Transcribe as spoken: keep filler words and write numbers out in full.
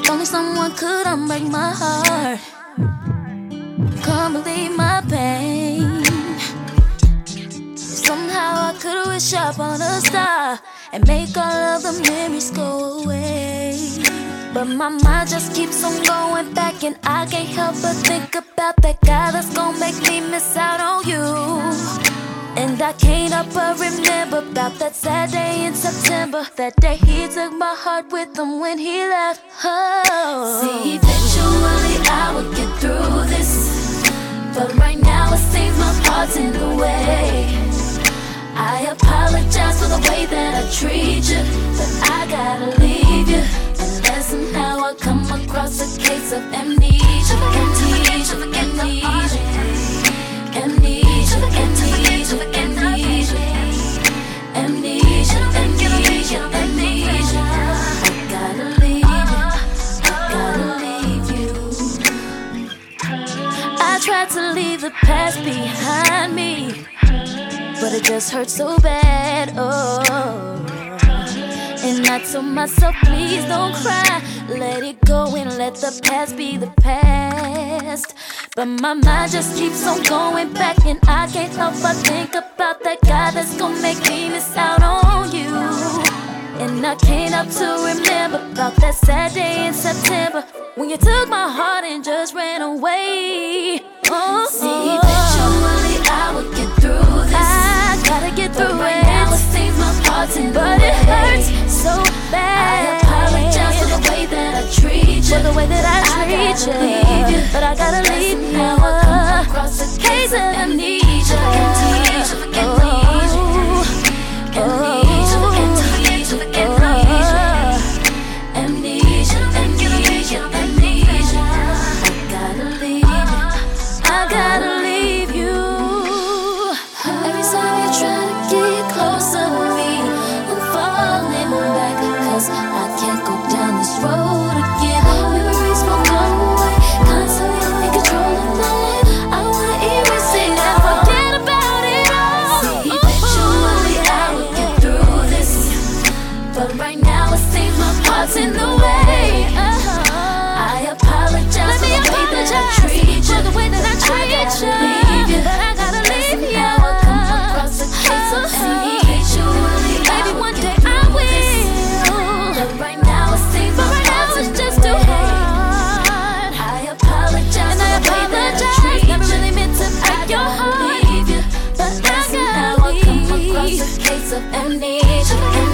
only someone could unbreak my heart. Can't believe my pain. Somehow I could wish upon a star and make all of the memories go away. But my mind just keeps on going back, and I can't help but think about that guy that's gonna make me miss out on you. And I can't help but remember about that sad day in September. That day he took my heart with him when he left. Oh. See, eventually I will get through this, but right now it seems my heart's in the way. I apologize for the way that I treat you, but I gotta leave you unless somehow I come across a case of amnesia, amnesia, amnesia, amnesia, amnesia, amnesia, amnesia, amnesia, amnesia. I gotta leave you, I gotta leave you. I tried to leave the past behind me, but it just hurts so bad, oh. And I told myself, please don't cry, let it go and let the past be the past. But my mind just keeps on going back, and I can't help but think about that guy that's gonna make me miss out on you. And I can't help to remember about that sad day in September when you took my heart and just ran away. Oh, see, eventually I will get through this. I gotta get through but right it. Now it seems my heart's in but the it way. hurts so bad. I apologize for the way that I treat you, for the way that I treat I you. leave you. But I gotta leave you. Now I come across a case of amnesia, amnesia, amnesia, amnesia, amnesia, amnesia, amnesia, amnesia. I gotta leave you. I gotta leave you. Every time you try to get closer to me, I'm falling back, cause I can't go down this road again. Memories won't go away, constantly in control of my life. I wanna erase it And all, forget about it all. see, eventually I will get through this, but right now it seems my heart's in the way. I apologize Let me for the way that I apologize treat you, for the way that I treat gotta you. leave you. But I gotta leave you. Now I come across a case of eventually I Maybe will one get day I through will. this, but right now it seems But my right now heart's it's in just the too way. hard. I apologize And I for the way that I apologize. treat Never you. really meant to I break your gotta heart, leave you, but I now gotta I come across leave. a case of amnesia.